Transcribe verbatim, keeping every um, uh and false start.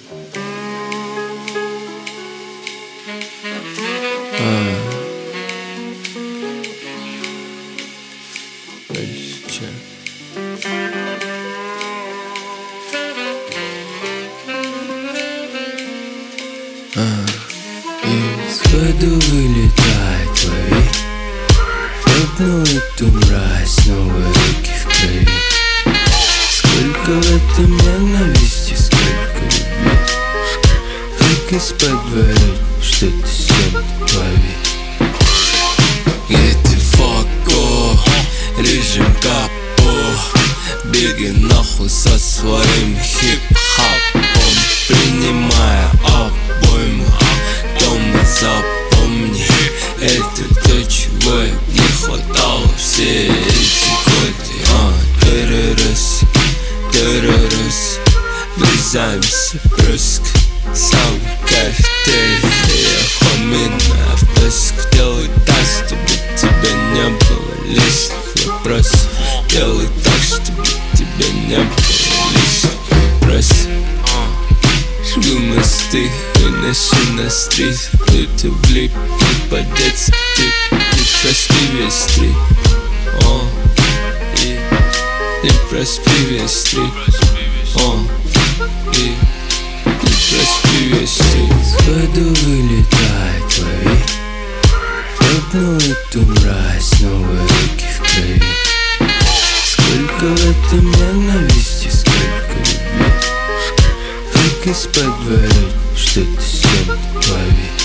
А. Дальше. А. Из году вылетает лови одну эту мразь, новые руки в крови. Сколько в этом ненависти, сколько любви. Как из-под ворот что-то съем в голове. Эти фако, режим капо. Беги нахуй со своим хип-хопом, принимая обойму. Дома запомни, это то, чего не хватало все эти годы. А, террорис, террорис, врезаемся бруск. Сам картель, я хомина в доску. Делай так, чтобы тебя не было лишних вопросов. Делай так, чтобы тебя не было лишних вопросов. Жгу мосты, выношу на стрит. Это влип, не по-детски тип. Не проспи весь стрит. О, и не проспи весь стрит. О, и не проспи весь стрит. С году вылетает лови одну эту мразь, новые руки в крови. Сколько в этом ненависти, сколько любви. Как из-под ворот что-то съем в голове.